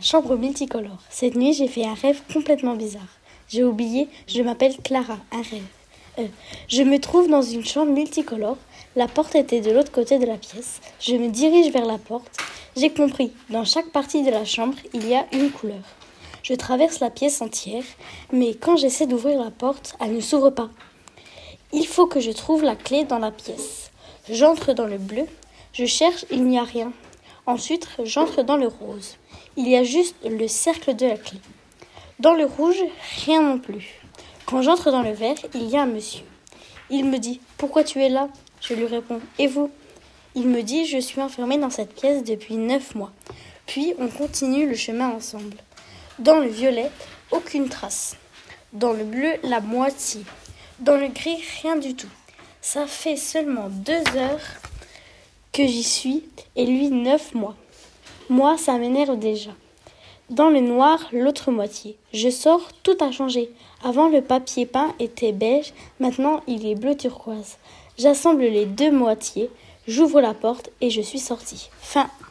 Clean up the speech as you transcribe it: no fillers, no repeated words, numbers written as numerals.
Chambre multicolore. Cette nuit, j'ai fait un rêve complètement bizarre. J'ai oublié, je m'appelle Clara, un rêve. Je me trouve dans une chambre multicolore. La porte était de l'autre côté de la pièce. Je me dirige vers la porte. J'ai compris, dans chaque partie de la chambre, il y a une couleur. Je traverse la pièce entière, mais quand j'essaie d'ouvrir la porte, elle ne s'ouvre pas. Il faut que je trouve la clé dans la pièce. J'entre dans le bleu. Je cherche, il n'y a rien. Ensuite, j'entre dans le rose. Il y a juste le cercle de la clé. Dans le rouge, rien non plus. Quand j'entre dans le vert, il y a un monsieur. Il me dit « Pourquoi tu es là ?» Je lui réponds « Et vous ?» Il me dit « Je suis enfermée dans cette pièce depuis 9 mois. » Puis on continue le chemin ensemble. Dans le violet, aucune trace. Dans le bleu, la moitié. Dans le gris, rien du tout. Ça fait seulement 2 heures que j'y suis et lui 9 mois. Moi, ça m'énerve déjà. Dans le noir, l'autre moitié. Je sors, tout a changé. Avant, le papier peint était beige, maintenant il est bleu turquoise. J'assemble les 2 moitiés, j'ouvre la porte et je suis sortie. Fin.